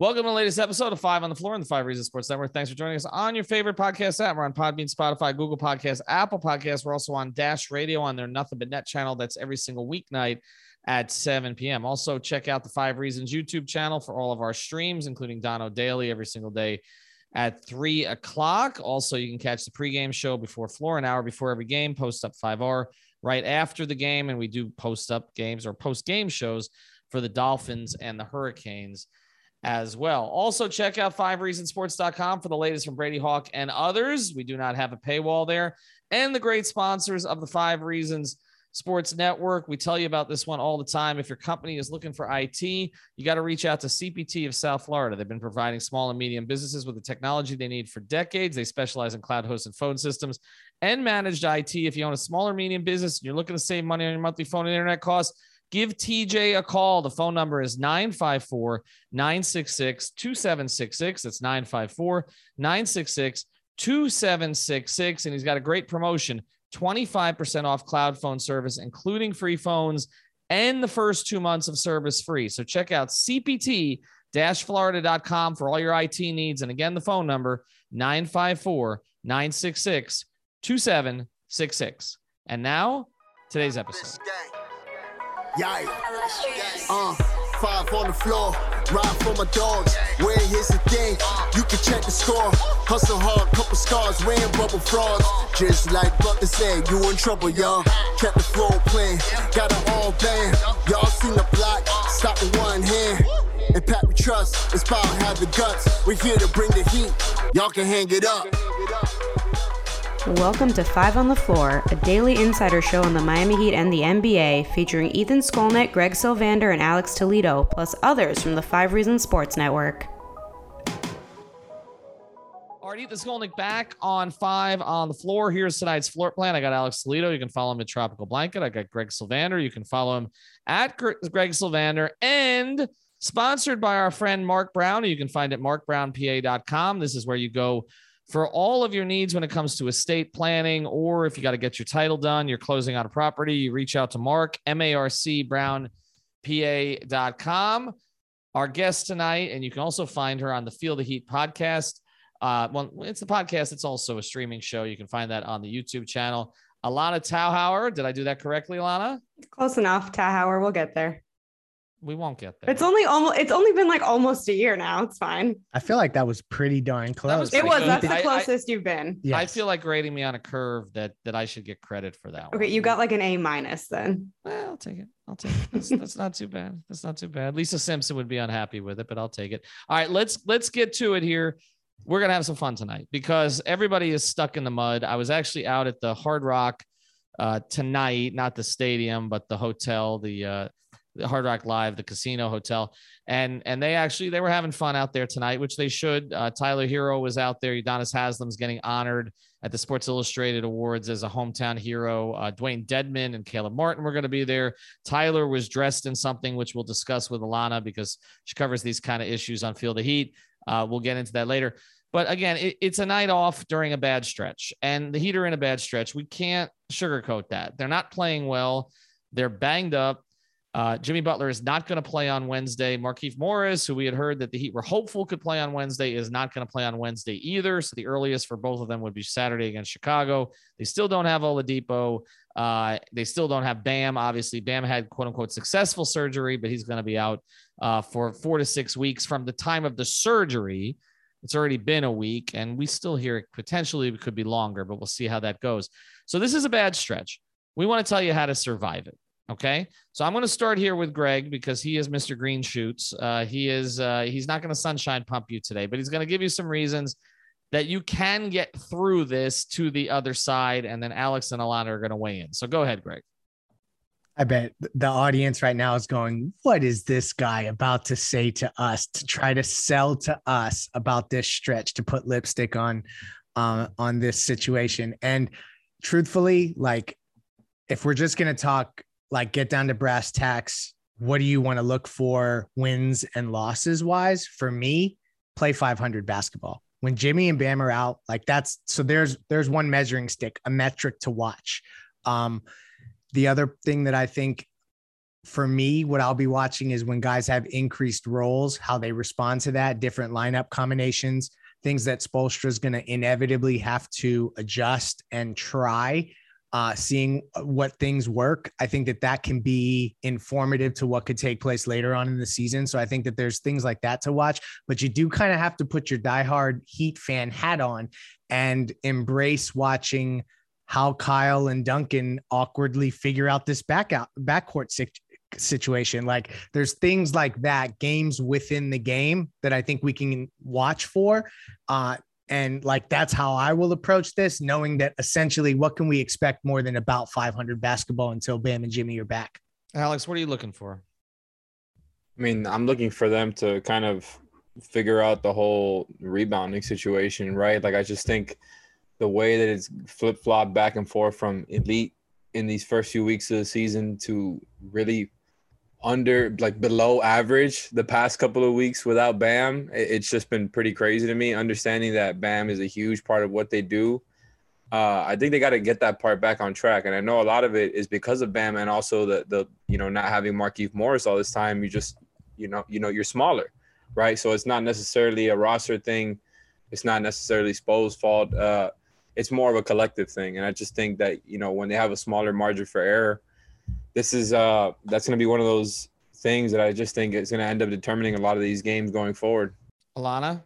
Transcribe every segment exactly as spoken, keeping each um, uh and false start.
Welcome to the latest episode of Five on the Floor on the Five Reasons Sports Network. Thanks for joining us on your favorite podcast app. We're on Podbean, Spotify, Google Podcasts, Apple Podcasts. We're also on Dash Radio on their Nothing But Net channel. That's every single weeknight at seven p.m. Also, check out the Five Reasons YouTube channel for all of our streams, including Dono Daily every single day at three o'clock. Also, you can catch the pregame show before floor, an hour before every game, post up five R right after the game. And we do post up games or post game shows for the Dolphins and the Hurricanes as well. Also, check out five reasons sports dot com for the latest from Brady Hawk and others. We do not have a paywall there. And the great sponsors of the Five Reasons Sports Network. We tell you about this one all the time. If your company is looking for I T, you got to reach out to C P T of South Florida. They've been providing small and medium businesses with the technology they need for decades. They specialize in cloud hosted phone systems and managed I T. If you own a small or medium business and you're looking to save money on your monthly phone and internet costs, give T J a call. The phone number is nine five four, nine six six, two seven six six. That's nine five four, nine six six, two seven six six. And he's got a great promotion, twenty-five percent off cloud phone service, including free phones and the first two months of service free. So check out C P T Florida dot com for all your I T needs. And again, the phone number, nine five four, nine six six, two seven six six. And now, today's episode. Yeah, uh, five on the floor, ride for my dogs. Where here's the thing, you can check the score. Hustle hard, couple scars, wearing bubble frauds. Just like Butler said, you in trouble, y'all. Kept the floor playing, got it all banned. Y'all seen the block, stop with one hand. And Pat we trust, it's power, have the guts. We're here to bring the heat, y'all can hang it up. Welcome to Five on the Floor, a daily insider show on the Miami Heat and the N B A, featuring Ethan Skolnick, Greg Sylvander, and Alex Toledo, plus others from the Five Reasons Sports Network. All right, Ethan Skolnick back on Five on the Floor. Here's tonight's floor plan. I got Alex Toledo. You can follow him at Tropical Blanket. I got Greg Sylvander. You can follow him at Greg Sylvander. And sponsored by our friend Mark Brown, who you can find at mark brown p a dot com. This is where you go for all of your needs when it comes to estate planning, or if you got to get your title done, you're closing on a property, you reach out to Mark, M A R C brown p a dot com. Our guest tonight, and you can also find her on the Feel the Heat podcast. Uh, well, it's a podcast. It's also a streaming show. You can find that on the YouTube channel. Alana Tauhauer. Did I do that correctly, Alana? Close enough. Tauhauer. We'll get there. We won't get there. It's only almost. It's only been like almost a year now. It's fine. I feel like that was pretty darn close. Was it was. good. That's the I, closest I, you've been. Yes. I feel like grading me on a curve that that I should get credit for that. Okay, one. you got like an A minus then. Well, I'll take it. I'll take it. That's, that's not too bad. That's not too bad. Lisa Simpson would be unhappy with it, but I'll take it. All right, let's let's get to it here. We're gonna have some fun tonight because everybody is stuck in the mud. I was actually out at the Hard Rock uh, tonight, not the stadium, but the hotel, the uh, the Hard Rock Live, the casino hotel. And, and they actually, they were having fun out there tonight, which they should. Uh, Tyler Hero was out there. Udonis Haslam's getting honored at the Sports Illustrated Awards as a hometown hero. Uh, Dwayne Dedman and Caleb Martin were going to be there. Tyler was dressed in something, which we'll discuss with Alana because she covers these kind of issues on Feel the Heat. Uh, we'll get into that later. But again, it, it's a night off during a bad stretch, and the Heat are in a bad stretch. We can't sugarcoat that. They're not playing well. They're banged up. Uh, Jimmy Butler is not going to play on Wednesday. Markieff Morris, who we had heard that the Heat were hopeful could play on Wednesday, is not going to play on Wednesday either. So the earliest for both of them would be Saturday against Chicago. They still don't have Oladipo. Uh, they still don't have Bam. Obviously, Bam had quote unquote successful surgery, but he's going to be out uh, for four to six weeks from the time of the surgery. It's already been a week, and we still hear it potentially it could be longer, but we'll see how that goes. So this is a bad stretch. We want to tell you how to survive it. Okay, so I'm going to start here with Greg because he is Mister Green Shoots. Uh, he is uh, he's not going to sunshine pump you today, but he's going to give you some reasons that you can get through this to the other side, and then Alex and Alana are going to weigh in. So go ahead, Greg. I bet the audience right now is going, what is this guy about to say to us to try to sell to us about this stretch to put lipstick on uh, on this situation? And truthfully, like, if we're just going to talk, like, get down to brass tacks, what do you want to look for wins and losses wise? For me, play five hundred basketball. When Jimmy and Bam are out, like that's, so there's, there's one measuring stick, a metric to watch. Um, the other thing that I think for me, what I'll be watching is when guys have increased roles, how they respond to that, different lineup combinations, things that Spoelstra is going to inevitably have to adjust and try, uh, seeing what things work. I think that that can be informative to what could take place later on in the season. So I think that there's things like that to watch, but you do kind of have to put your diehard Heat fan hat on and embrace watching how Kyle and Duncan awkwardly figure out this back out backcourt situation. Like there's things like that, games within the game that I think we can watch for. Uh, and like, that's how I will approach this, knowing that essentially what can we expect more than about five hundred basketball until Bam and Jimmy are back. Alex, what are you looking for? I mean, I'm looking for them to kind of figure out the whole rebounding situation, right? Like, I just think the way that it's flip-flopped back and forth from elite in these first few weeks of the season to really under, like below average the past couple of weeks without Bam, it's just been pretty crazy to me, understanding that Bam is a huge part of what they do. Uh, I think they got to get that part back on track. And I know a lot of it is because of Bam and also the, the you know, not having Markieff Morris all this time. You just, you know, you know, you're smaller, right? So it's not necessarily a roster thing. It's not necessarily Spo's fault. Uh, it's more of a collective thing. And I just think that, you know, when they have a smaller margin for error, this is uh, that's going to be one of those things that I just think is going to end up determining a lot of these games going forward. Alana?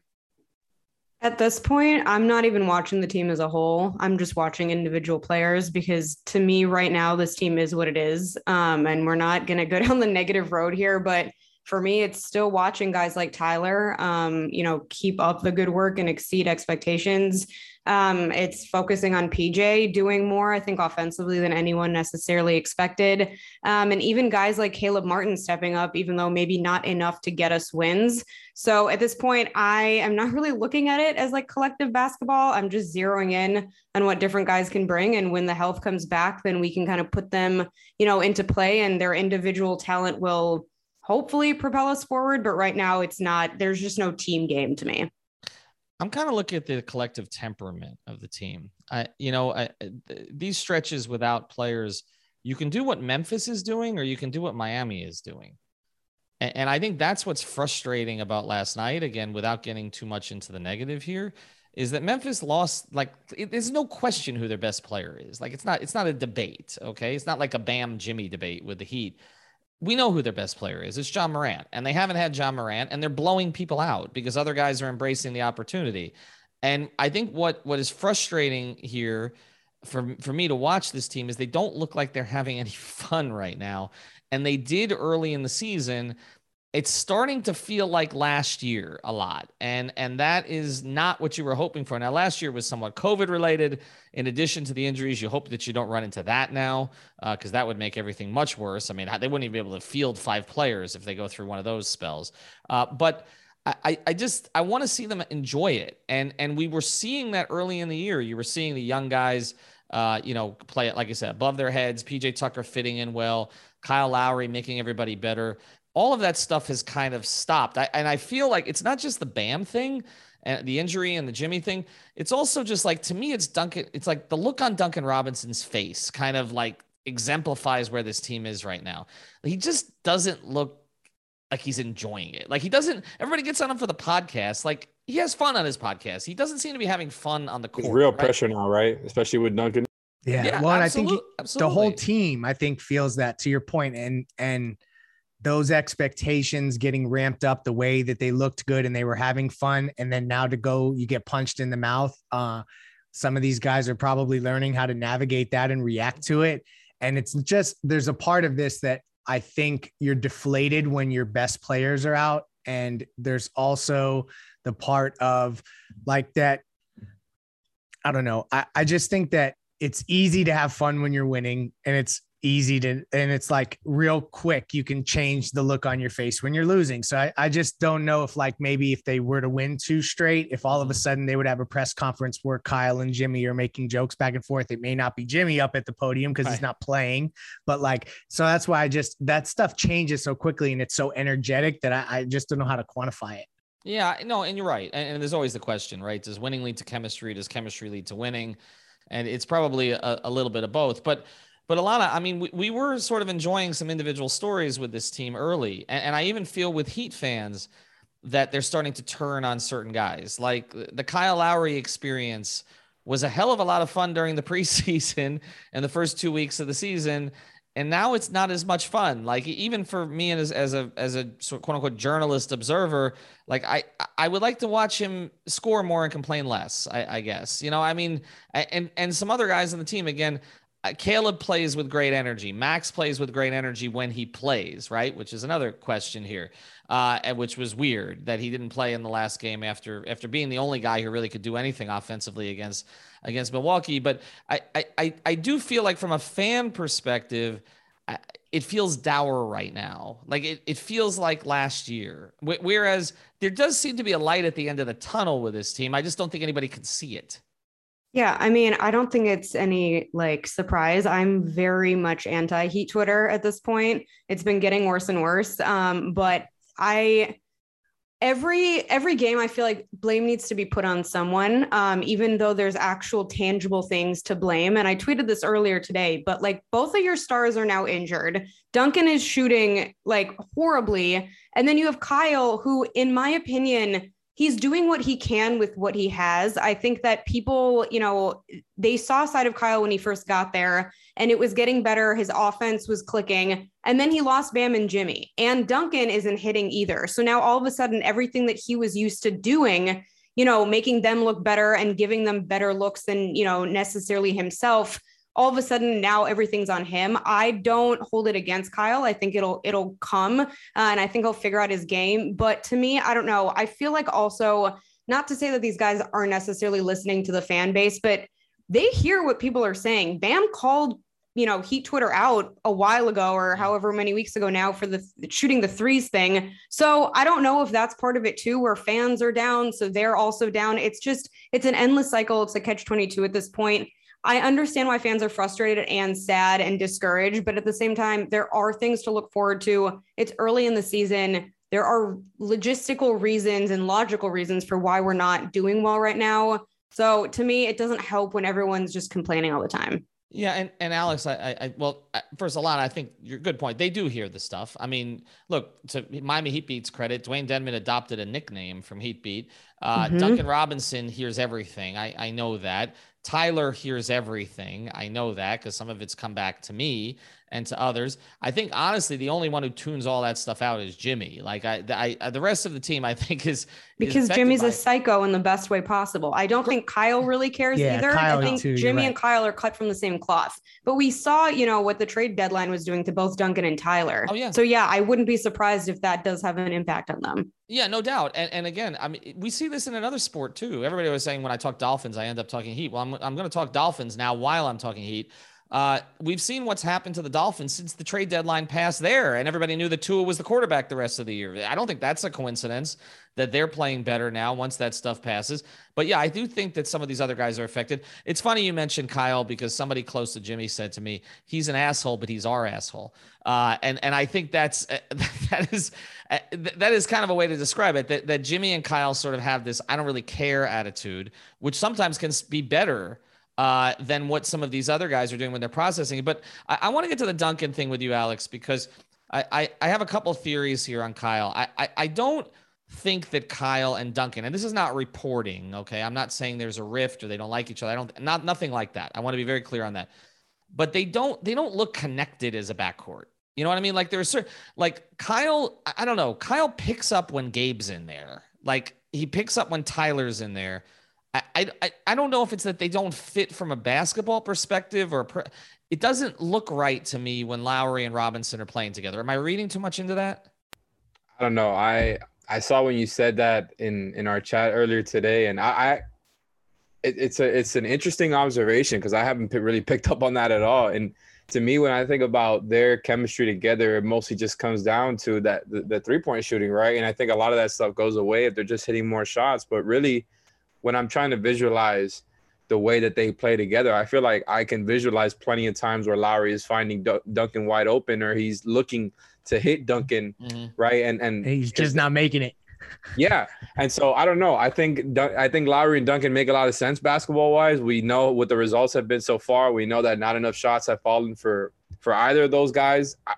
At this point, I'm not even watching the team as a whole. I'm just watching individual players because to me right now, this team is what it is. Um, and we're not going to go down the negative road here, but for me, it's still watching guys like Tyler, um, you know, keep up the good work and exceed expectations. Um, it's focusing on P J doing more, I think, offensively than anyone necessarily expected. Um, and even guys like Caleb Martin stepping up, even though maybe not enough to get us wins. So at this point, I am not really looking at it as like collective basketball. I'm just zeroing in on what different guys can bring. And when the health comes back, then we can kind of put them, you know, into play and their individual talent will hopefully propel us forward. But right now it's not, there's just no team game to me. I'm kind of looking at the collective temperament of the team. I, you know, I, th- these stretches without players, you can do what Memphis is doing, or you can do what Miami is doing. And, and I think that's what's frustrating about last night, again, without getting too much into the negative here, is that Memphis lost. Like, it, there's no question who their best player is. Like, it's not, it's not a debate. Okay. It's not like a Bam Jimmy debate with the Heat. We know who their best player is. It's John Morant, and they haven't had John Morant, and they're blowing people out because other guys are embracing the opportunity. And I think what, what is frustrating here for, for me to watch this team is they don't look like they're having any fun right now. And they did early in the season. It's starting to feel like last year a lot. And, and that is not what you were hoping for. Now, last year was somewhat COVID related. In addition to the injuries, you hope that you don't run into that now, because uh, that would make everything much worse. I mean, they wouldn't even be able to field five players if they go through one of those spells. Uh, but I, I just, I want to see them enjoy it. And, and we were seeing that early in the year. You were seeing the young guys, uh, you know, play it, like I said, above their heads, P J Tucker fitting in well, Kyle Lowry making everybody better. All of that stuff has kind of stopped. I, and I feel like it's not just the Bam thing and the injury and the Jimmy thing. It's also just like, to me, it's Duncan. It's like the look on Duncan Robinson's face kind of like exemplifies where this team is right now. He just doesn't look like he's enjoying it. Like he doesn't, everybody gets on him for the podcast. Like he has fun on his podcast. He doesn't seem to be having fun on the court. It's real right? pressure now, right? Especially with Duncan. Yeah. yeah well, and I absolutely, think he, absolutely. the whole team, I think, feels that, to your point, and, and, those expectations getting ramped up the way that they looked good and they were having fun. And then now to go, you get punched in the mouth. Uh, some of these guys are probably learning how to navigate that and react to it. And it's just, there's a part of this that I think you're deflated when your best players are out. And there's also the part of like that. I don't know. I, I just think that it's easy to have fun when you're winning, and it's easy to, and it's like real quick, you can change the look on your face when you're losing. So I, I just don't know if like, maybe if they were to win two straight, if all of a sudden they would have a press conference where Kyle and Jimmy are making jokes back and forth. It may not be Jimmy up at the podium because right. he's not playing, but like, so that's why I just, that stuff changes so quickly and it's so energetic that I, I just don't know how to quantify it. Yeah, no, and you're right. And, and there's always the question, right? Does winning lead to chemistry? Does chemistry lead to winning? And it's probably a, a little bit of both, but But Alana, I mean, we, we were sort of enjoying some individual stories with this team early. And, and I even feel with Heat fans that they're starting to turn on certain guys. Like the Kyle Lowry experience was a hell of a lot of fun during the preseason and the first two weeks of the season. And now it's not as much fun. Like even for me and as, as a, as a sort of quote unquote journalist observer, like I, I would like to watch him score more and complain less, I, I guess, you know, I mean, and, and some other guys on the team, again, Caleb plays with great energy. Max plays with great energy when he plays, right? Which is another question here, uh, and which was weird that he didn't play in the last game after after being the only guy who really could do anything offensively against against Milwaukee. But I I I do feel like from a fan perspective, it feels dour right now. Like it it feels like last year. Whereas there does seem to be a light at the end of the tunnel with this team. I just don't think anybody can see it. Yeah, I mean, I don't think it's any like surprise. I'm very much anti-Heat Twitter at this point. It's been getting worse and worse. Um, but I every every game, I feel like blame needs to be put on someone, um, even though there's actual tangible things to blame. And I tweeted this earlier today, but like both of your stars are now injured. Duncan is shooting like horribly, and then you have Kyle, who, in my opinion, he's doing what he can with what he has. I think that people, you know, they saw a side of Kyle when he first got there and it was getting better. His offense was clicking. And then he lost Bam and Jimmy, and Duncan isn't hitting either. So now all of a sudden, everything that he was used to doing, you know, making them look better and giving them better looks than, you know, necessarily himself, all of a sudden now everything's on him. I don't hold it against Kyle. I think it'll, it'll come uh, and I think he'll figure out his game. But to me, I don't know. I feel like also, not to say that these guys aren't necessarily listening to the fan base, but they hear what people are saying. Bam called, you know, Heat Twitter out a while ago or however many weeks ago now for the shooting the threes thing. So I don't know if that's part of it too, where fans are down. So they're also down. It's just, it's an endless cycle. It's a catch twenty-two at this point. I understand why fans are frustrated and sad and discouraged, but at the same time, there are things to look forward to. It's early in the season. There are logistical reasons and logical reasons for why we're not doing well right now. So to me, it doesn't help when everyone's just complaining all the time. Yeah, and, and Alex, I, I well, first, Alana, I think you're a good point. They do hear the stuff. I mean, look, to Miami Heat Beat's credit, Dwayne Dedmon adopted a nickname from Heat Beat. Uh, mm-hmm. Duncan Robinson hears everything. I, I know that. Tyler hears everything. I know that because some of it's come back to me and to others. I think, honestly, the only one who tunes all that stuff out is Jimmy. Like, I, I the rest of the team, I think, is because is Jimmy's by- a psycho in the best way possible. I don't think Kyle really cares yeah, either. Kyle I think too, Jimmy right. and Kyle are cut from the same cloth. But we saw, you know, what the trade deadline was doing to both Duncan and Tyler. Oh, yeah. So, yeah, I wouldn't be surprised if that does have an impact on them. Yeah, no doubt. And and again, I mean, we see this in another sport too. Everybody was saying when I talk Dolphins, I end up talking Heat. Well, I'm, I'm going to talk Dolphins now while I'm talking Heat. Uh, we've seen what's happened to the Dolphins since the trade deadline passed there, and everybody knew that Tua was the quarterback the rest of the year. I don't think that's a coincidence that they're playing better now once that stuff passes. But yeah, I do think that some of these other guys are affected. It's funny you mentioned Kyle because somebody close to Jimmy said to me, he's an asshole, but he's our asshole. Uh, and, and I think that's, uh, that is, uh, that is kind of a way to describe it, that, that Jimmy and Kyle sort of have this, I don't really care attitude, which sometimes can be better uh, than what some of these other guys are doing when they're processing it. But I, I want to get to the Duncan thing with you, Alex, because I, I, I have a couple of theories here on Kyle. I, I, I don't think that Kyle and Duncan, and this is not reporting, okay? I'm not saying there's a rift or they don't like each other. I don't, not, nothing like that. I want to be very clear on that. But they don't, they don't look connected as a backcourt. You know what I mean? Like there's certain, like Kyle, I don't know. Kyle picks up when Gabe's in there. Like he picks up when Tyler's in there. I, I, I don't know if it's that they don't fit from a basketball perspective or per, it doesn't look right to me when Lowry and Robinson are playing together. Am I reading too much into that? I don't know. I, I saw when you said that in, in our chat earlier today, and I, I it, it's a, it's an interesting observation because I haven't p- really picked up on that at all. And to me, when I think about their chemistry together, it mostly just comes down to that the, the three-point shooting, right? And I think a lot of that stuff goes away if they're just hitting more shots. But really, when I'm trying to visualize the way that they play together, I feel like I can visualize plenty of times where Lowry is finding D- Duncan wide open or he's looking to hit Duncan, mm-hmm. right? And and he's just not making it. Yeah. And so I don't know. I think I think Lowry and Duncan make a lot of sense basketball wise. We know what the results have been so far. We know that not enough shots have fallen for for either of those guys. I,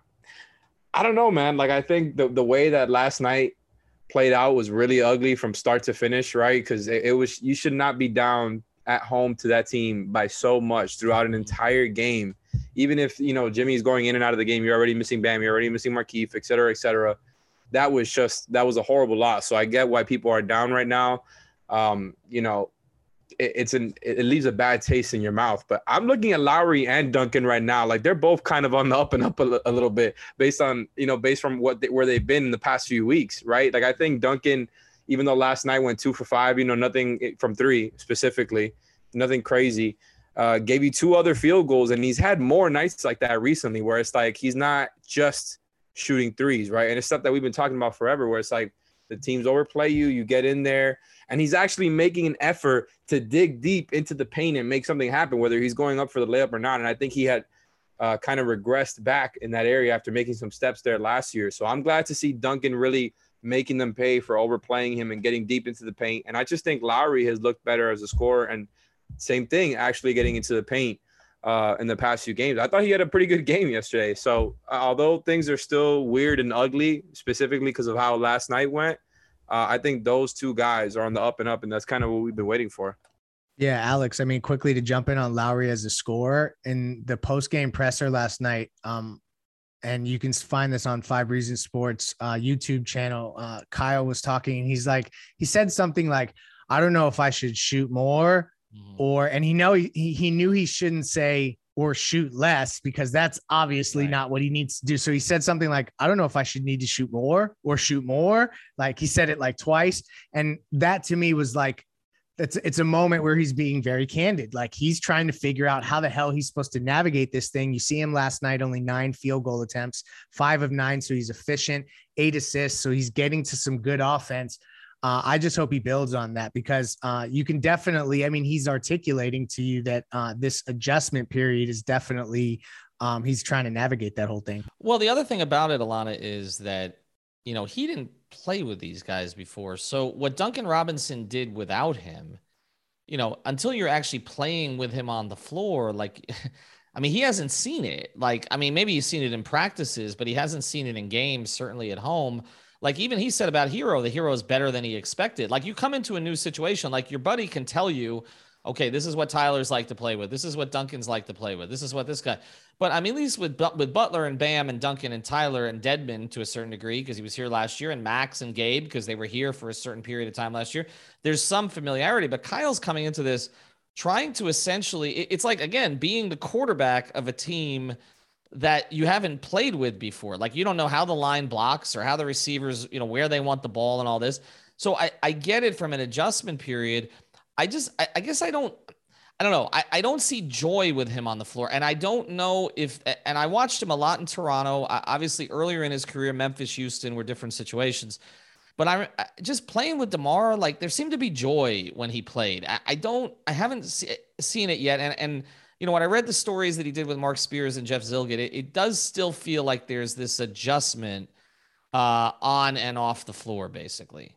I don't know, man. Like I think the the way that last night played out was really ugly from start to finish, right? Because it, it was you should not be down at home to that team by so much throughout an entire game. Even if, you know, Jimmy's going in and out of the game, you're already missing Bam, you're already missing Markieff, et cetera, et cetera. That was just, that was a horrible loss. So I get why people are down right now. Um, you know, it, it's an, it leaves a bad taste in your mouth, but I'm looking at Lowry and Duncan right now. Like they're both kind of on the up and up a, a little bit based on, you know, based from what they, where they've been in the past few weeks, right? Like I think Duncan, even though last night went two for five, you know, nothing from three specifically, nothing crazy, uh, gave you two other field goals. And he's had more nights like that recently where it's like, he's not just shooting threes, right? And it's stuff that we've been talking about forever, where it's like the teams overplay you, you get in there, and he's actually making an effort to dig deep into the paint and make something happen, whether he's going up for the layup or not. And I think he had uh, kind of regressed back in that area after making some steps there last year. So I'm glad to see Duncan really making them pay for overplaying him and getting deep into the paint. And I just think Lowry has looked better as a scorer, and same thing, actually getting into the paint uh, in the past few games. I thought he had a pretty good game yesterday. So uh, although things are still weird and ugly, specifically because of how last night went, uh, I think those two guys are on the up and up, and that's kind of what we've been waiting for. Yeah, Alex, I mean, quickly to jump in on Lowry as a scorer, in the post-game presser last night, um, and you can find this on Five Reasons Sports uh, YouTube channel, uh, Kyle was talking, and he's like, he said something like, I don't know if I should shoot more, or, and he know he, he knew he shouldn't say or shoot less, because that's obviously right. not what he needs to do. So he said something like, I don't know if I should need to shoot more or shoot more. Like he said it like twice. And that to me was like, it's, it's a moment where he's being very candid. Like he's trying to figure out how the hell he's supposed to navigate this thing. You see him last night, only nine field goal attempts, five of nine. So he's efficient, eight assists. So he's getting to some good offense. Uh, I just hope he builds on that, because uh, you can definitely, I mean, he's articulating to you that uh, this adjustment period is definitely, um, he's trying to navigate that whole thing. Well, the other thing about it, Alana, is that, you know, he didn't play with these guys before. So what Duncan Robinson did without him, you know, until you're actually playing with him on the floor, like, I mean, he hasn't seen it. Like, I mean, maybe he's seen it in practices, but he hasn't seen it in games, certainly at home. Like even he said about Hero, the Hero is better than he expected. Like you come into a new situation, like your buddy can tell you, okay, this is what Tyler's like to play with. This is what Duncan's like to play with. This is what this guy, but I mean, at least with, with Butler and Bam and Duncan and Tyler and Dedmon to a certain degree, because he was here last year, and Max and Gabe, because they were here for a certain period of time last year, there's some familiarity, but Kyle's coming into this trying to essentially, it's like, again, being the quarterback of a team that you haven't played with before. Like you don't know how the line blocks or how the receivers, you know, where they want the ball and all this. So I, I get it from an adjustment period. I just, I, I guess I don't, I don't know. I, I don't see joy with him on the floor. And I don't know if, and I watched him a lot in Toronto, obviously earlier in his career, Memphis, Houston were different situations, but I just playing with DeMar, like there seemed to be joy when he played. I, I don't, I haven't see, seen it yet. And, and, you know, when I read the stories that he did with Mark Spears and Jeff Zilgett, it, it does still feel like there's this adjustment uh, on and off the floor, basically.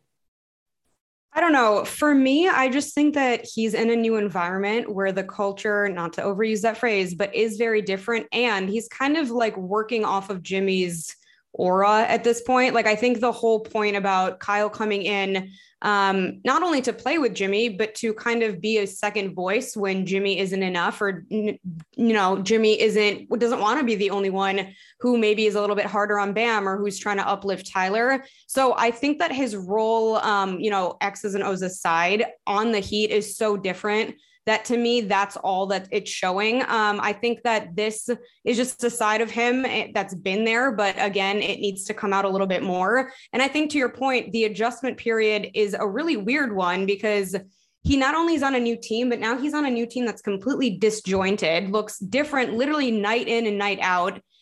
I don't know. For me, I just think that he's in a new environment where the culture, not to overuse that phrase, but is very different. And he's kind of like working off of Jimmy's aura at this point. Like, I think the whole point about Kyle coming in, um, not only to play with Jimmy, but to kind of be a second voice when Jimmy isn't enough, or, you know, Jimmy isn't, doesn't want to be the only one who maybe is a little bit harder on Bam, or who's trying to uplift Tyler. So I think that his role, um, you know, X's and O's aside, on the Heat is so different that to me, that's all that it's showing. Um, I think that this is just a side of him that's been there, but again, it needs to come out a little bit more. And I think to your point, the adjustment period is a really weird one, because he not only is on a new team, but now he's on a new team that's completely disjointed, looks different, literally night in and night out.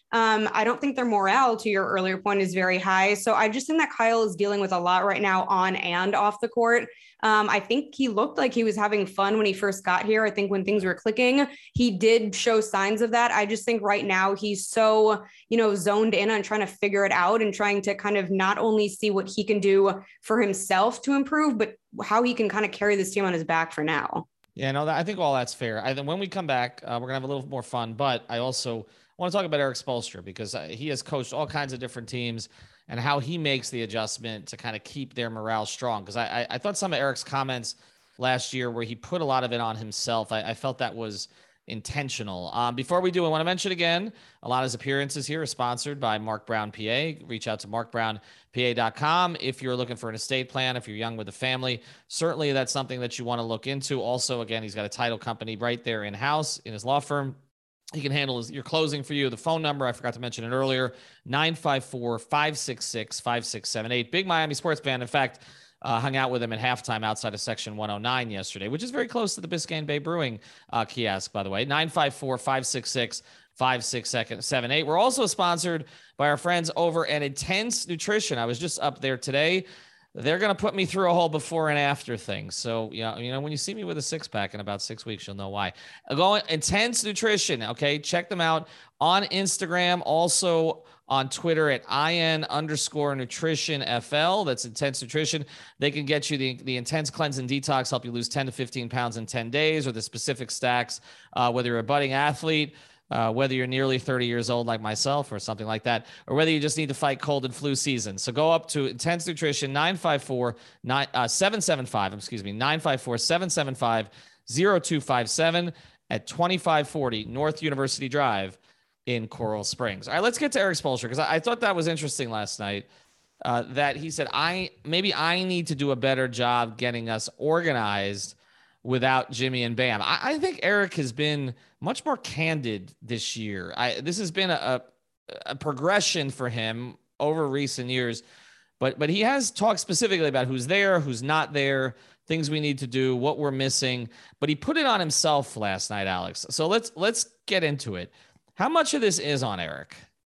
Um, I don't think their morale, to your earlier point, is very high. So I just think that Kyle is dealing with a lot right now on and off the court. Um, I think he looked like he was having fun when he first got here. I think when things were clicking, he did show signs of that. I just think right now he's so, you know, zoned in on trying to figure it out and trying to kind of not only see what he can do for himself to improve, but how he can kind of carry this team on his back for now. Yeah, no, I think all that's fair. I think when we come back, uh, we're gonna have a little more fun, but I also I want to talk about Erik Spoelstra because he has coached all kinds of different teams and how he makes the adjustment to kind of keep their morale strong. Because I, I thought some of Erik's comments last year where he put a lot of it on himself, I, I felt that was intentional. Um, before we do, I want to mention again, a lot of his appearances here are sponsored by Mark Brown P A. Reach out to mark brown p a dot com if you're looking for an estate plan, if you're young with a family. Certainly that's something that you want to look into. Also, again, he's got a title company right there in-house in his law firm. He can handle his, your closing for you. The phone number, I forgot to mention it earlier, nine five four, five six six, five six seven eight. Big Miami sports fan. In fact, uh, hung out with him at halftime outside of section one oh nine yesterday, which is very close to the Biscayne Bay Brewing uh, kiosk, by the way. nine five four, five six six, five six seven eight. We're also sponsored by our friends over at Intense Nutrition. I was just up there today. They're going to put me through a whole before and after thing. So, you know, you know, when you see me with a six pack in about six weeks, you'll know why. Going Intense Nutrition. Okay. Check them out on Instagram. Also on Twitter at in underscore nutrition FL. That's Intense Nutrition. They can get you the, the Intense Cleanse and Detox, help you lose ten to fifteen pounds in ten days, or the specific stacks, uh, whether you're a budding athlete, Uh, whether you're nearly thirty years old like myself or something like that, or whether you just need to fight cold and flu season. So go up to Intense Nutrition, nine five four, seven seven five, excuse me, nine five four, seven seven five, zero two five seven at twenty-five forty North University Drive in Coral Springs. All right, let's get to Erik Spoelstra because I, I thought that was interesting last night uh, that he said, I maybe I need to do a better job getting us organized without Jimmy and Bam. I, I think Erik has been much more candid this year. I, this has been a, a, a progression for him over recent years, but but he has talked specifically about who's there, who's not there, things we need to do, what we're missing. But he put it on himself last night, Alex. So let's let's get into it. How much of this is on Erik?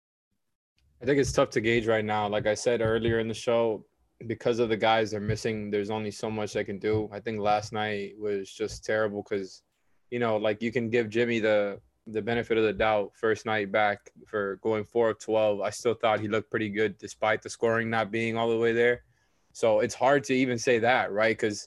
I think it's tough to gauge right now. Like I said earlier in the show, because of the guys they're missing, there's only so much they can do. I think last night was just terrible because, you know, like you can give Jimmy the the benefit of the doubt first night back for going four of twelve. I still thought he looked pretty good despite the scoring not being all the way there. So it's hard to even say that, right? Because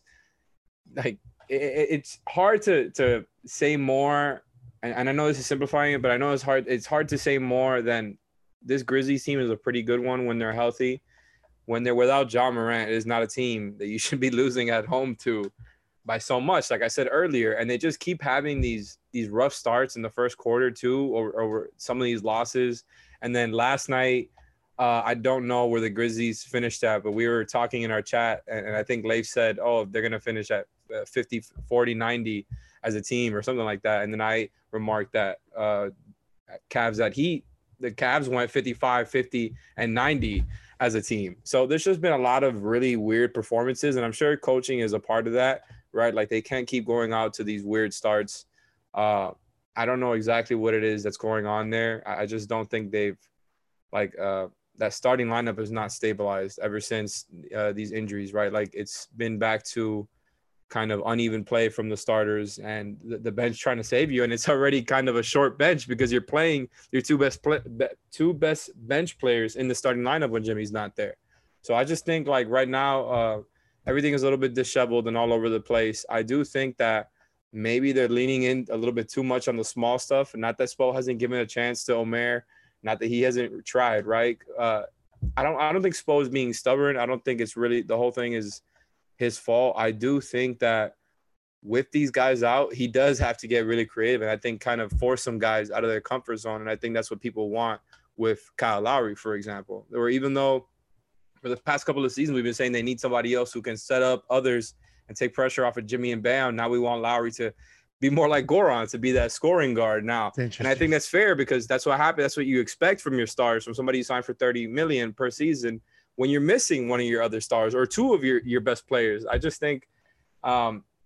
like it, it's hard to to say more. And, and I know this is simplifying it, but I know it's hard. It's hard to say more than this Grizzlies team is a pretty good one when they're healthy. When they're without Ja Morant, it is not a team that you should be losing at home to by so much, like I said earlier. And they just keep having these these rough starts in the first quarter too, over, over some of these losses. And then last night, uh, I don't know where the Grizzlies finished at, but we were talking in our chat, and, and I think Leif said, oh, they're going to finish at fifty, forty, ninety as a team or something like that. And then I remarked that uh, Cavs at Heat, the Cavs went fifty-five, fifty, and ninety as a team. So there's just been a lot of really weird performances, and I'm sure coaching is a part of that, right? Like they can't keep going out to these weird starts. Uh, I don't know exactly what it is that's going on there. I just don't think they've like uh, that starting lineup is not stabilized ever since uh, these injuries, right? Like it's been back to kind of uneven play from the starters and the, the bench trying to save you. And it's already kind of a short bench because you're playing your two best play, two best bench players in the starting lineup when Jimmy's not there. So I just think like right now, uh, everything is a little bit disheveled and all over the place. I do think that maybe they're leaning in a little bit too much on the small stuff. Not that Spo hasn't given a chance to Omer, not that he hasn't tried, right? Uh, I don't, I don't think Spo is being stubborn. I don't think it's really, the whole thing is his fault. I do think that with these guys out, he does have to get really creative and I think kind of force some guys out of their comfort zone. And I think that's what people want with Kyle Lowry, for example. Or even though for the past couple of seasons, we've been saying they need somebody else who can set up others and take pressure off of Jimmy and Bam. Now we want Lowry to be more like Goran, to be that scoring guard now. And I think that's fair because that's what happened. That's what you expect from your stars, from somebody who signed for thirty million dollars per season. When you're missing one of your other stars or two of your, your best players, I just think um,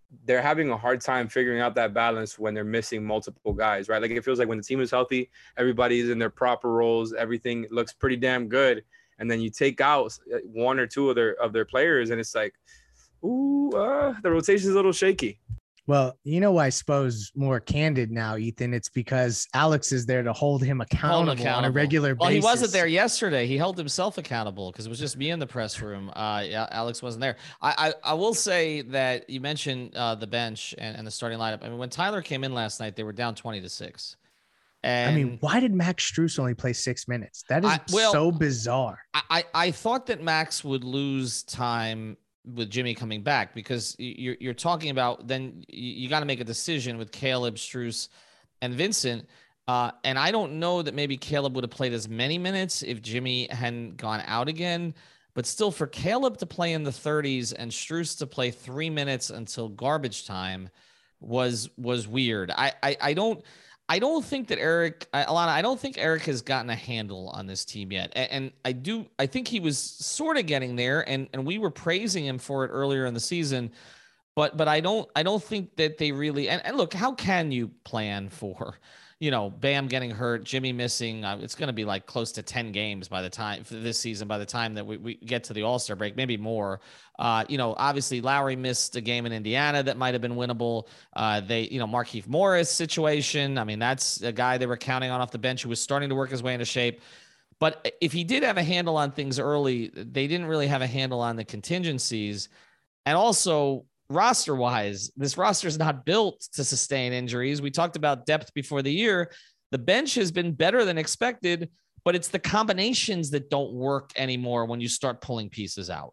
they're having a hard time figuring out that balance when they're missing multiple guys, right? Like it feels like when the team is healthy, everybody's in their proper roles, everything looks pretty damn good, and then you take out one or two of their of their players, and it's like, ooh, uh, the rotation is a little shaky. Well, you know why Spo's more candid now, Ethan? It's because Alex is there to hold him accountable, hold accountable. on a regular basis. Well, he wasn't there yesterday. He held himself accountable because it was just me in the press room. Uh, yeah, Alex wasn't there. I, I, I will say that you mentioned uh, the bench and, and the starting lineup. I mean, when Tyler came in last night, they were down twenty to six. And I mean, why did Max Strus only play six minutes? That is I, well, so bizarre. I, I thought that Max would lose time with Jimmy coming back, because you're you're talking about then you, you got to make a decision with Caleb, Strus, and Vincent. Uh, and I don't know that maybe Caleb would have played as many minutes if Jimmy hadn't gone out again. But still, for Caleb to play in the thirties and Strus to play three minutes until garbage time was was weird. I I, I don't. I don't think that Eric, Alana, I don't think Eric has gotten a handle on this team yet. And, and I do, I think he was sort of getting there, and, and we were praising him for it earlier in the season. But, but I don't, I don't think that they really, and, and look, how can you plan for, you know, Bam getting hurt, Jimmy missing? Uh, it's going to be like close to ten games by the time for this season, by the time that we, we get to the All-Star break, maybe more. Uh, you know, obviously Lowry missed a game in Indiana that might've been winnable. Uh, they, you know, Markieff Morris situation. I mean, that's a guy they were counting on off the bench who was starting to work his way into shape. But if he did have a handle on things early, they didn't really have a handle on the contingencies. And also, roster wise, this roster is not built to sustain injuries. We talked about depth before the year. The bench has been better than expected, but it's the combinations that don't work anymore when you start pulling pieces out.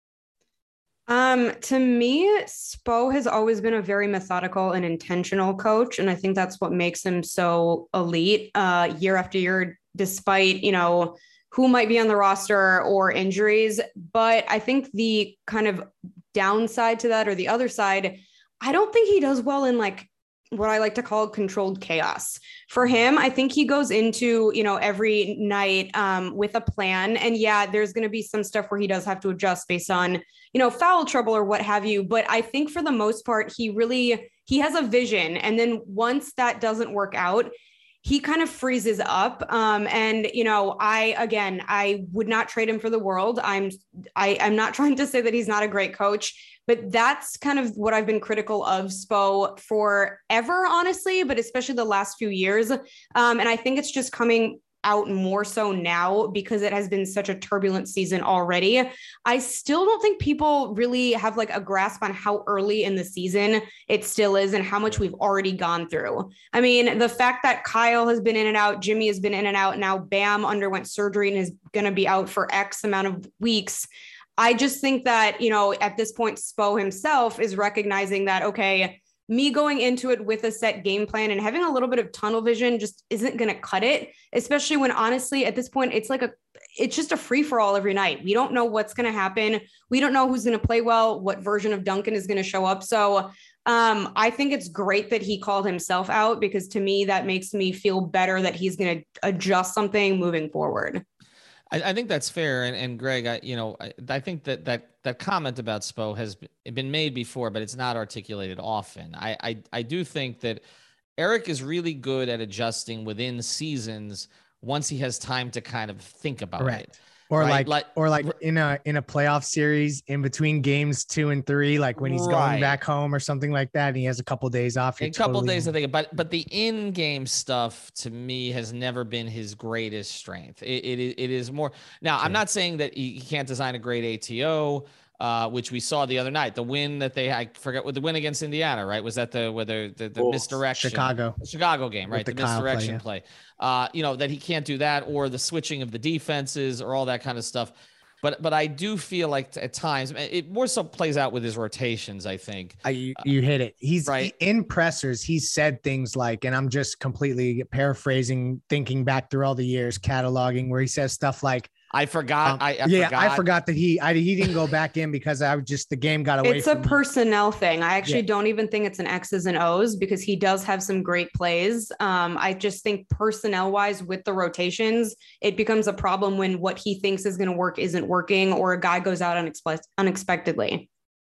Um, to me, Spo has always been a very methodical and intentional coach. And I think that's what makes him so elite, uh, year after year, despite, you know, who might be on the roster or injuries. But I think the kind of downside to that, or the other side, I don't think he does well in like what I like to call controlled chaos. For him, I think he goes into, you know, every night um, with a plan. And yeah, there's going to be some stuff where he does have to adjust based on, you know, foul trouble or what have you. But I think for the most part, he really, he has a vision. And then once that doesn't work out, he kind of freezes up. Um, and, you know, I, again, I would not trade him for the world. I'm, I, I'm not trying to say that he's not a great coach, but that's kind of what I've been critical of Spo forever, honestly, but especially the last few years. Um, and I think it's just coming out more so now because it has been such a turbulent season already. I still don't think people really have like a grasp on how early in the season it still is and how much we've already gone through. I mean, the fact that Kyle has been in and out, Jimmy has been in and out, now Bam underwent surgery and is going to be out for X amount of weeks. I just think that, you know, at this point, Spo himself is recognizing that, okay, me going into it with a set game plan and having a little bit of tunnel vision just isn't going to cut it, especially when honestly, at this point, it's like a, it's just a free for all every night. We don't know what's going to happen. We don't know who's going to play well, what version of Duncan is going to show up. So um, I think it's great that he called himself out, because to me, that makes me feel better that he's going to adjust something moving forward. I, I think that's fair. And, and Greg, I, you know, I, I think that that that comment about Spo has been made before, but it's not articulated often. I, I, I do think that Eric is really good at adjusting within seasons once he has time to kind of think about Correct. it. Or right? like, like, or like in a in a playoff series in between games two and three, like when he's right. going back home or something like that, and he has a couple of days off. A couple totally... of days, I think. But but the in-game stuff to me has never been his greatest strength. It it, it is more. Now, sure. I'm not saying that he can't design a great A T O. Uh, which we saw the other night, the win that they, I forget what the win against Indiana, right? Was that the, whether the, the, the misdirection, Chicago, the Chicago game, right? The, the misdirection play, yeah. play, uh, you know, that he can't do that, or the switching of the defenses or all that kind of stuff. But, but I do feel like at times it more so plays out with his rotations. I think I, you, you hit it. He's right in pressers. He's said things like, and I'm just completely paraphrasing, thinking back through all the years, cataloging, where he says stuff like, I forgot. Um, I, I yeah, forgot. I forgot that he I, he didn't go back in because I was just the game got away. It's from a me. personnel thing. I actually yeah. don't even think it's an X's and O's, because he does have some great plays. Um, I just think personnel wise with the rotations, it becomes a problem when what he thinks is going to work isn't working, or a guy goes out unexpe- unexpectedly.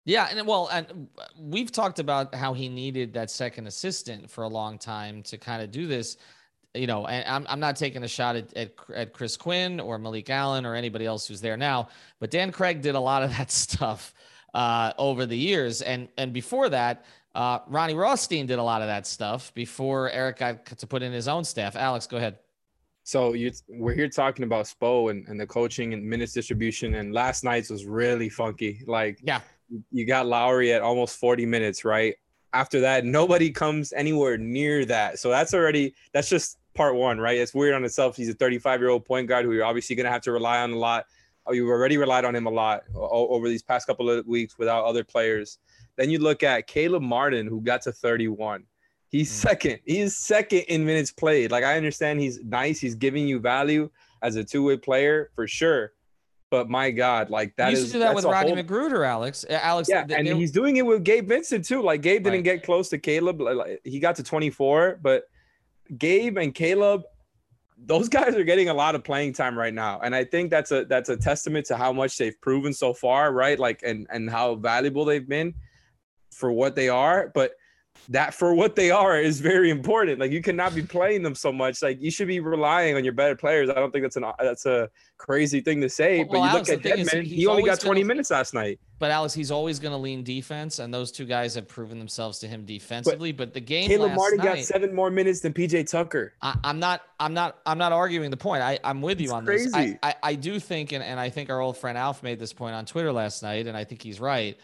Yeah, and well, and we've talked about how he needed that second assistant for a long time to kind of do this. You know, and I'm I'm not taking a shot at, at at Chris Quinn or Malik Allen or anybody else who's there now, but Dan Craig did a lot of that stuff uh, over the years, and and before that, uh, Ronnie Rothstein did a lot of that stuff before Eric got to put in his own staff. Alex, go ahead. So you, we're here talking about Spo and, and the coaching and minutes distribution, and last night's was really funky. Like, yeah, you got Lowry at almost forty minutes, right? After that, nobody comes anywhere near that. So that's already, that's just part one, right? It's weird on itself. He's a thirty-five-year-old point guard who you're obviously going to have to rely on a lot. Oh, you've already relied on him a lot over these past couple of weeks without other players. Then you look at Caleb Martin, who got to thirty-one. He's second. He's second in minutes played. Like, I understand he's nice. He's giving you value as a two-way player for sure. But my God, like that you used is to do that with Rodney whole... Magruder, Alex. Alex, yeah, they, and they... he's doing it with Gabe Vincent too. Like Gabe didn't right. get close to Caleb. Like, he got to twenty-four, but Gabe and Caleb, those guys are getting a lot of playing time right now, and I think that's a that's a testament to how much they've proven so far, right? Like, and and how valuable they've been for what they are, but. That for what they are is very important. Like, you cannot be playing them so much. Like, you should be relying on your better players. I don't think that's an that's a crazy thing to say. Well, but you Alex, look at Dedmon, he only got twenty gonna, minutes last night. But Alex, he's always going to lean defense, and those two guys have proven themselves to him defensively. But, but the game, Caleb last Martin night, got seven more minutes than P J Tucker. I, I'm not, I'm not, I'm not arguing the point. I, I'm with you it's on crazy. this. I, I, I do think, and, and I think our old friend Alf made this point on Twitter last night, and I think he's right.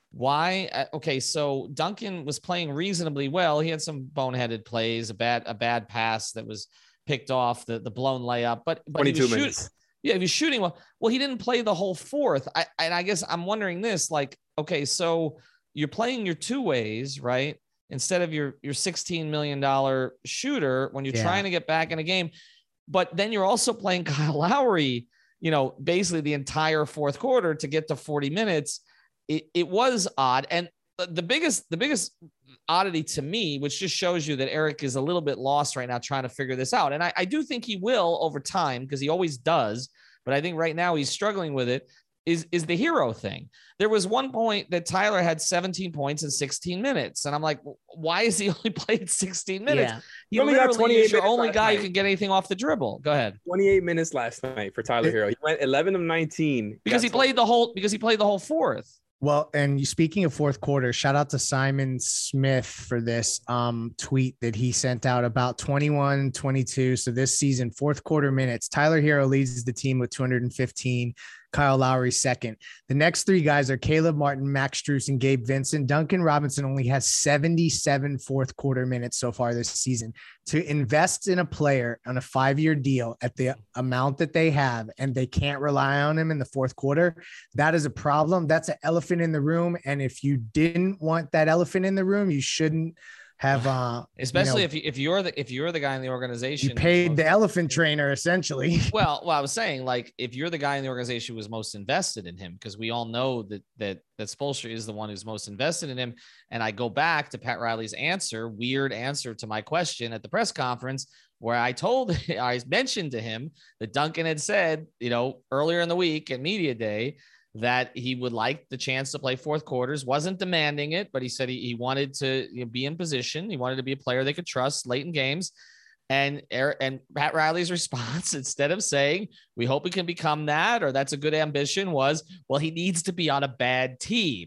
Why? Okay, so Duncan was playing reasonably well. He had some boneheaded plays, a bad a bad pass that was picked off, the, the blown layup. But, but twenty-two he minutes. Shoot, yeah, he was shooting well. Well, he didn't play the whole fourth. I and I guess I'm wondering this, like, okay, so you're playing your two ways, right? Instead of your your sixteen million dollars shooter when you're yeah. trying to get back in a game. But then you're also playing Kyle Lowry, you know, basically the entire fourth quarter to get to forty minutes. It, it was odd. And the biggest, the biggest oddity to me, which just shows you that Eric is a little bit lost right now trying to figure this out. And I, I do think he will over time because he always does. But I think right now he's struggling with it is, is the hero thing. There was one point that Tyler had seventeen points in sixteen minutes. And I'm like, why is he only played sixteen minutes? Yeah. He, he only got twenty-eight is your only guy night. Who can get anything off the dribble. Go ahead. twenty-eight minutes last night for Tyler Hero. He went eleven of nineteen. Because he played the whole, because he played the whole fourth. Well, and speaking of fourth quarter, shout out to Simon Smith for this um, tweet that he sent out about twenty-one twenty-two. So this season, fourth quarter minutes, Tyler Hero leads the team with two hundred fifteen. Kyle Lowry second. The next three guys are Caleb Martin, Max Strus, and Gabe Vincent. Duncan Robinson only has seventy-seven fourth quarter minutes so far this season. To invest in a player on a five-year deal at the amount that they have, and they can't rely on him in the fourth quarter, that is a problem. That's an elephant in the room. And if you didn't want that elephant in the room, you shouldn't have uh especially you know, if you if you're the if you're the guy in the organization you paid most, the elephant trainer essentially. well well I was saying, like, if you're the guy in the organization who was most invested in him, because we all know that that that Spoelstra is the one who's most invested in him. And I go back to Pat Riley's answer, weird answer to my question at the press conference, where I told I mentioned to him that Duncan had said, you know, earlier in the week at media day, that he would like the chance to play fourth quarters, wasn't demanding it, but he said he, he wanted to, you know, be in position. He wanted to be a player they could trust late in games. And Eric, and Pat Riley's response, instead of saying, we hope he can become that, or that's a good ambition, was, well, he needs to be on a bad team.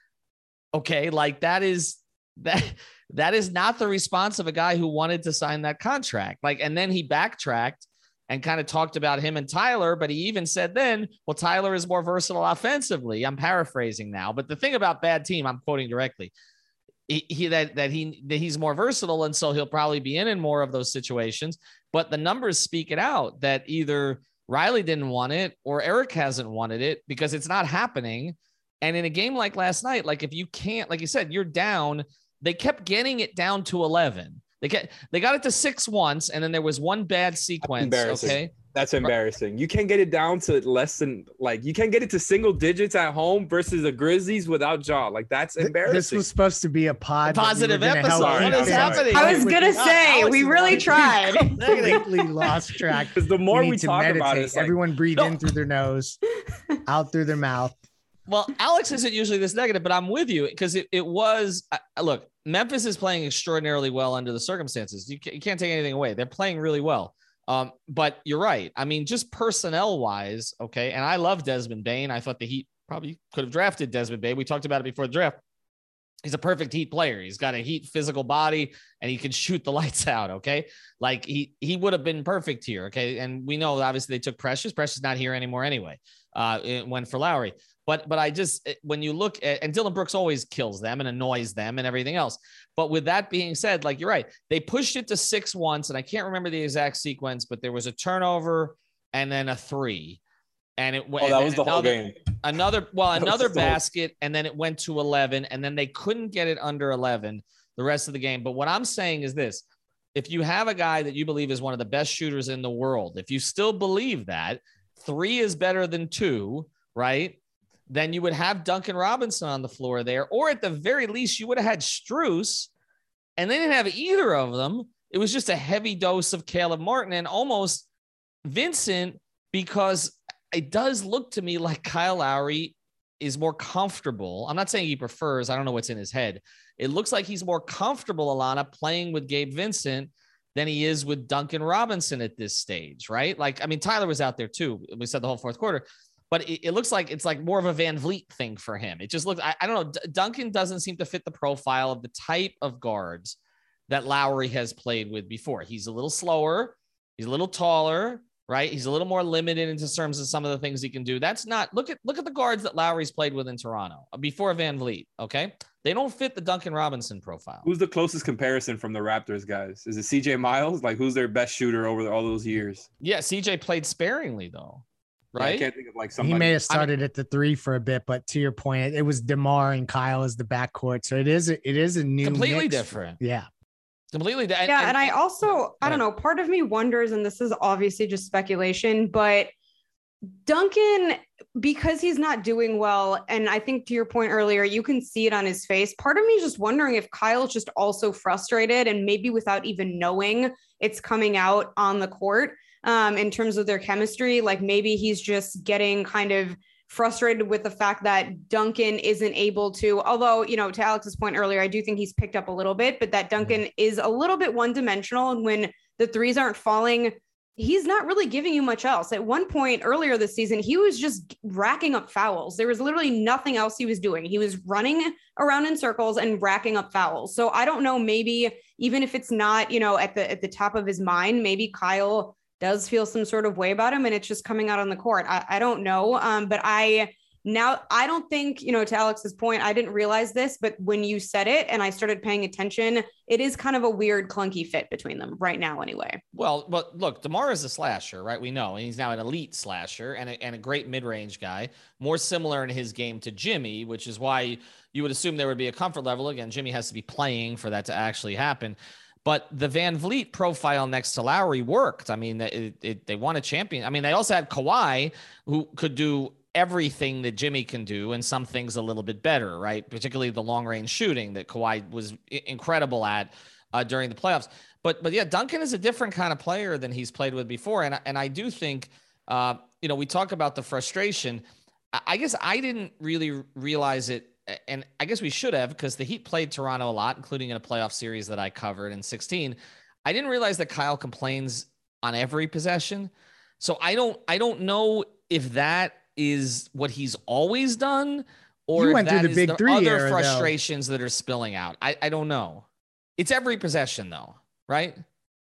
Okay. Like, that is, that, that is not the response of a guy who wanted to sign that contract. Like, and then he backtracked and kind of talked about him and Tyler, but he even said then, well, Tyler is more versatile offensively. I'm paraphrasing now, but the thing about bad team, I'm quoting directly, he, he that that he that he's more versatile, and so he'll probably be in in more of those situations. But the numbers speak it out that either Riley didn't want it or Eric hasn't wanted it, because it's not happening. And in a game like last night, like, if you can't, like you said, you're down. They kept getting it down to eleven. They get they got it to six once, and then there was one bad sequence. That's embarrassing. Okay, that's embarrassing. You can't get it down to less than, like, you can't get it to single digits at home versus the Grizzlies without Ja. Like, that's embarrassing. This was supposed to be a pod, a positive we episode. What is happening? I was gonna say we really tried. Completely lost track. Because the more we, we talk meditate. about it, it's like, everyone breathe no. in through their nose, out through their mouth. Well, Alex isn't usually this negative, but I'm with you because it, it was, uh, look, Memphis is playing extraordinarily well under the circumstances. You, can, you can't take anything away. They're playing really well. Um, but you're right. I mean, just personnel wise. Okay. And I love Desmond Bane. I thought the Heat probably could have drafted Desmond Bane. We talked about it before the draft. He's a perfect Heat player. He's got a Heat physical body and he can shoot the lights out. Okay. Like he, he would have been perfect here. Okay. And we know obviously they took Precious. Precious not here anymore anyway. Uh, it went for Lowry. But, but I just, when you look at, and Dylan Brooks always kills them and annoys them and everything else. But with that being said, like, you're right. They pushed it to six once, and I can't remember the exact sequence, but there was a turnover and then a three. And it went, oh, that was the another, whole game. Another, well, another so- basket, and then it went to eleven, and then they couldn't get it under eleven the rest of the game. But what I'm saying is this: if you have a guy that you believe is one of the best shooters in the world, if you still believe that three is better than two, right? Then you would have Duncan Robinson on the floor there, or at the very least, you would have had Strus, and they didn't have either of them. It was just a heavy dose of Caleb Martin and almost Vincent, because it does look to me like Kyle Lowry is more comfortable. I'm not saying he prefers, I don't know what's in his head. It looks like he's more comfortable, Alana, playing with Gabe Vincent than he is with Duncan Robinson at this stage, right? Like, I mean, Tyler was out there too. We said the whole fourth quarter. But it, it looks like it's like more of a Van Vliet thing for him. It just looks, I, I don't know. D- Duncan doesn't seem to fit the profile of the type of guards that Lowry has played with before. He's a little slower. He's a little taller, right? He's a little more limited in terms of some of the things he can do. That's not, look at, look at the guards that Lowry's played with in Toronto before Van Vliet. Okay. They don't fit the Duncan Robinson profile. Who's the closest comparison from the Raptors guys? Is it C J Miles? Like, who's their best shooter over all those years? Yeah. C J played sparingly though. Right. Yeah, I can't think of like somebody. He may have started I mean, at the three for a bit, but to your point, it was DeMar and Kyle as the backcourt. So it is, it is a new, completely mix. different. Yeah. Completely. Yeah. And, and I also, I don't know, part of me wonders, and this is obviously just speculation, but Duncan, because he's not doing well, and I think to your point earlier, you can see it on his face. Part of me is just wondering if Kyle's just also frustrated, and maybe without even knowing it's coming out on the court. Um, in terms of their chemistry, like maybe he's just getting kind of frustrated with the fact that Duncan isn't able to, although, you know, to Alex's point earlier, I do think he's picked up a little bit, but that Duncan is a little bit one-dimensional. And when the threes aren't falling, he's not really giving you much else. At one point earlier this season, he was just racking up fouls. There was literally nothing else he was doing. He was running around in circles and racking up fouls. So I don't know, maybe even if it's not, you know, at the, at the top of his mind, maybe Kyle does feel some sort of way about him and it's just coming out on the court. I, I don't know. Um, but I now, I don't think, you know, to Alex's point, I didn't realize this, but when you said it and I started paying attention, it is kind of a weird clunky fit between them right now anyway. Well, but look, DeMar is a slasher, right? We know, and he's now an elite slasher and a, and a great mid-range guy, more similar in his game to Jimmy, which is why you would assume there would be a comfort level. Again, Jimmy has to be playing for that to actually happen. But the Van Vliet profile next to Lowry worked. I mean, it, it, they won a champion. I mean, they also had Kawhi, who could do everything that Jimmy can do and some things a little bit better, right? Particularly the long range shooting that Kawhi was incredible at uh, during the playoffs. But but yeah, Duncan is a different kind of player than he's played with before. And, and I do think, uh, you know, we talk about the frustration. I guess I didn't really realize it. And I guess we should have, because the Heat played Toronto a lot, including in a playoff series that I covered in sixteen. I didn't realize that Kyle complains on every possession. So I don't, I don't know if that is what he's always done, or You if went through that the is big the three other era, though. frustrations that are spilling out. I, I don't know. It's every possession though, right?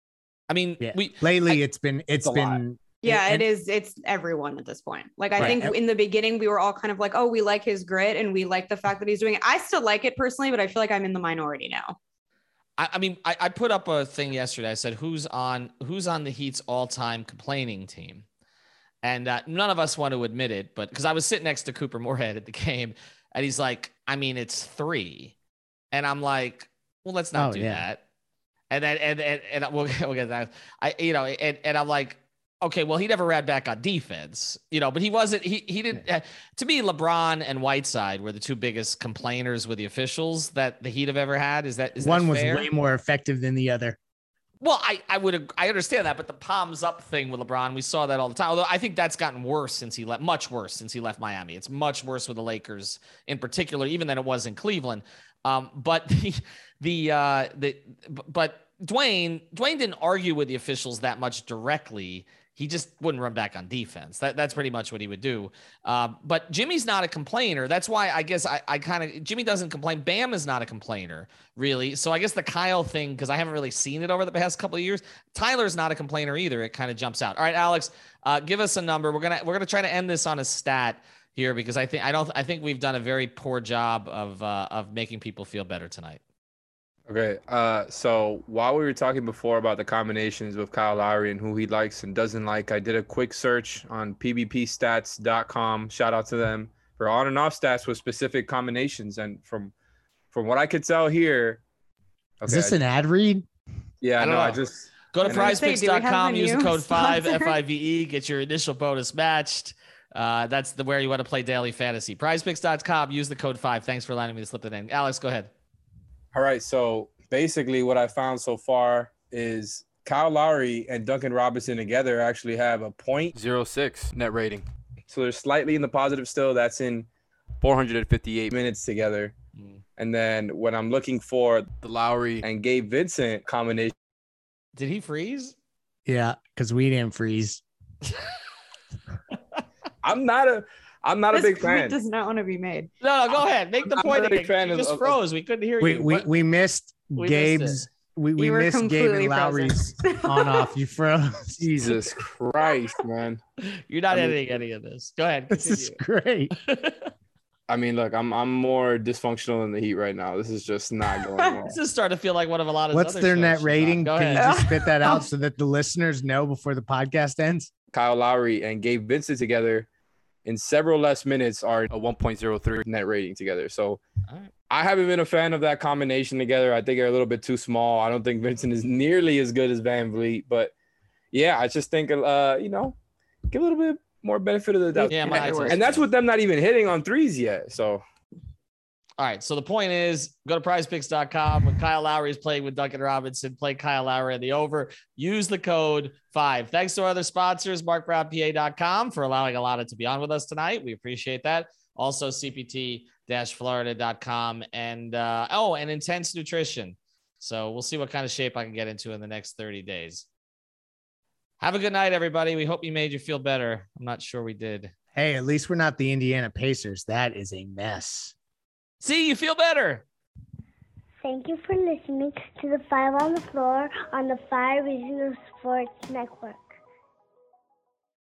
I mean, Yeah. we Lately, I- it's been, it's a lot. been, Yeah, and- it is. It's everyone at this point. Like, I Right. think in the beginning, we were all kind of like, oh, we like his grit and we like the fact that he's doing it. I still like it personally, but I feel like I'm in the minority now. I, I mean, I, I put up a thing yesterday. I said, who's on, who's on the Heat's all time complaining team? And uh, none of us want to admit it, but because I was sitting next to Cooper Moorhead at the game and he's like, I mean, it's three. And I'm like, well, let's not Oh, do yeah. that. And then, and, and, and we'll, we'll get that. I, you know, and, and I'm like, okay, well, he never ran back on defense, you know, but he wasn't, he, he didn't, uh, to me, LeBron and Whiteside were the two biggest complainers with the officials that the Heat have ever had. Is that, is one that was fair? way more effective than the other. Well, I, I would I understand that, but the palms up thing with LeBron, we saw that all the time. Although I think that's gotten worse since he left, much worse since he left Miami. It's much worse with the Lakers in particular, even than it was in Cleveland. Um, but the the uh, the but Dwayne Dwayne didn't argue with the officials that much directly. He just wouldn't run back on defense. That, that's pretty much what he would do. Um, but Jimmy's not a complainer. That's why I guess I, I kind of, Jimmy doesn't complain. Bam is not a complainer, really. So I guess the Kyle thing, because I haven't really seen it over the past couple of years, Tyler's not a complainer either. It kind of jumps out. All right, Alex, uh, give us a number. We're going to, we're going to try to end this on a stat here, because I think, I don't, I think we've done a very poor job of, uh, of making people feel better tonight. Okay, uh, so while we were talking before about the combinations with Kyle Lowry and who he likes and doesn't like, I did a quick search on P B P stats dot com. Shout out to them for on and off stats with specific combinations. And from from what I could tell here, okay, is this I, an ad read? Yeah, I know. I just go to prize picks dot com, use the code five sponsor? F I V E, get your initial bonus matched. Uh, that's the where you want to play daily fantasy. prize picks dot com, use the code five. Thanks for allowing me to slip it in. Alex, go ahead. All right, so basically what I found so far is Kyle Lowry and Duncan Robinson together actually have a point zero six net rating. So they're slightly in the positive still. That's in four hundred fifty-eight minutes together. Mm. And then when I'm looking for the Lowry and Gabe Vincent combination. Did he freeze? Yeah, because we didn't freeze. I'm not a I'm not This a big point fan. does not want to be made. No, no, go ahead. Make the I'm point not a again. big fan You of- just of- froze. We couldn't hear We you. we, What- we missed We missed Gabe's. We, we You were missed Gabe completely and Lowry's on off. You froze. Jesus Christ, man. You're not I mean- editing any of this. Go ahead. This is continue. great. I mean, look, I'm I'm more dysfunctional in the Heat right now. This is just not going well. This is starting to feel like one of a lot of What's other their shows net she's on. rating? Go Can you ahead. just spit that out so that the listeners know before the podcast ends? Kyle Lowry and Gabe Vincent together in several less minutes are a one point zero three net rating together. So All right. I haven't been a fan of that combination together. I think they're a little bit too small. I don't think Vincent is nearly as good as Van Vliet, but yeah, I just think, uh, you know, give a little bit more benefit of the doubt. Yeah, my and, and that's with them not even hitting on threes yet. So All right. So the point is, go to prize picks dot com. When Kyle Lowry is playing with Duncan Robinson, play Kyle Lowry in the over. Use the code five. Thanks to our other sponsors, mark brown P A dot com, for allowing Alana to be on with us tonight. We appreciate that. Also, C P T Florida dot com and uh, oh, and Intense Nutrition. So we'll see what kind of shape I can get into in the next thirty days. Have a good night, everybody. We hope you made you feel better. I'm not sure we did. Hey, at least we're not the Indiana Pacers. That is a mess. See, you feel better. Thank you for listening to the Five on the Floor on the Five Regional Sports Network.